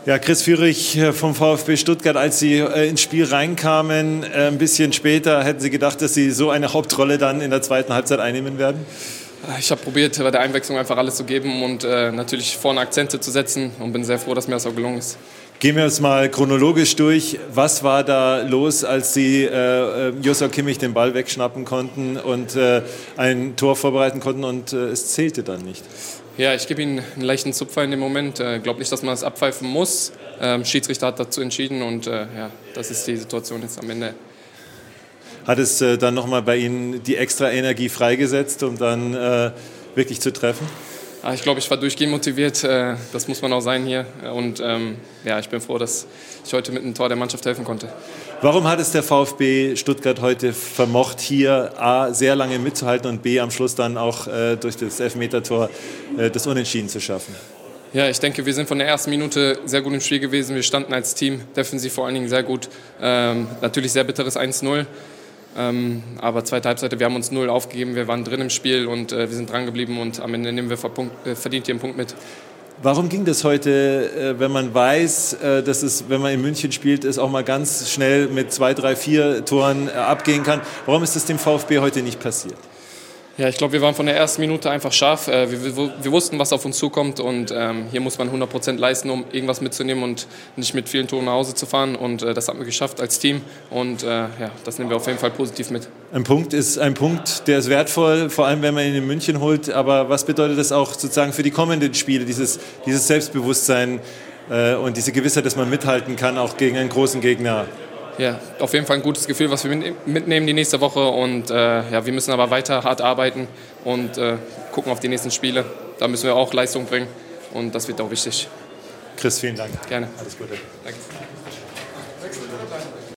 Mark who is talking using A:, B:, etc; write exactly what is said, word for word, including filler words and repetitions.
A: Ja, Chris Führig vom VfB Stuttgart, als Sie ins Spiel reinkamen, ein bisschen später, hätten Sie gedacht, dass Sie so eine Hauptrolle dann in der zweiten Halbzeit einnehmen werden?
B: Ich habe probiert, bei der Einwechslung einfach alles zu geben und äh, natürlich vorne Akzente zu setzen und bin sehr froh, dass mir das auch gelungen ist.
A: Gehen wir uns mal chronologisch durch. Was war da los, als Sie äh, Joshua Kimmich den Ball wegschnappen konnten und äh, ein Tor vorbereiten konnten und äh, es zählte dann nicht?
B: Ja, ich gebe ihm einen leichten Zupfer in dem Moment. Ich äh, glaube nicht, dass man das abpfeifen muss. Ähm, Schiedsrichter hat dazu entschieden und äh, ja, das ist die Situation jetzt am Ende.
A: Hat es äh, dann nochmal bei Ihnen die extra Energie freigesetzt, um dann äh, wirklich zu treffen?
B: Ah, ich glaube, ich war durchgehend motiviert. Äh, das muss man auch sein hier. Und ähm, ja, ich bin froh, dass ich heute mit einem Tor der Mannschaft helfen konnte.
A: Warum hat es der VfB Stuttgart heute vermocht, hier A, sehr lange mitzuhalten und B, am Schluss dann auch äh, durch das Elfmetertor äh, das Unentschieden zu schaffen?
B: Ja, ich denke, wir sind von der ersten Minute sehr gut im Spiel gewesen. Wir standen als Team defensiv vor allen Dingen sehr gut. Ähm, natürlich sehr bitteres eins null. Ähm, aber zweite Halbzeit, wir haben uns null aufgegeben. Wir waren drin im Spiel und äh, wir sind dran geblieben. Und am Ende nehmen wir äh, verdient hier einen Punkt mit.
A: Warum ging das heute, wenn man weiß, dass es, wenn man in München spielt, es auch mal ganz schnell mit zwei, drei, vier Toren abgehen kann? Warum ist das dem VfB heute nicht passiert?
B: Ja, ich glaube, wir waren von der ersten Minute einfach scharf. Wir, wir, wir wussten, was auf uns zukommt und ähm, hier muss man hundert Prozent leisten, um irgendwas mitzunehmen und nicht mit vielen Toren nach Hause zu fahren. Und äh, das haben wir geschafft als Team und äh, ja, das nehmen wir auf jeden Fall positiv mit. Ein
A: Punkt ist ein Punkt, der ist wertvoll, vor allem wenn man ihn in München holt. Aber was bedeutet das auch sozusagen für die kommenden Spiele, dieses, dieses Selbstbewusstsein äh, und diese Gewissheit, dass man mithalten kann, auch gegen einen großen Gegner?
B: Ja, auf jeden Fall ein gutes Gefühl, was wir mitnehmen die nächste Woche und äh, ja, wir müssen aber weiter hart arbeiten und äh, gucken auf die nächsten Spiele. Da müssen wir auch Leistung bringen und das wird auch wichtig.
A: Chris, vielen Dank.
B: Gerne.
A: Alles Gute.
B: Danke.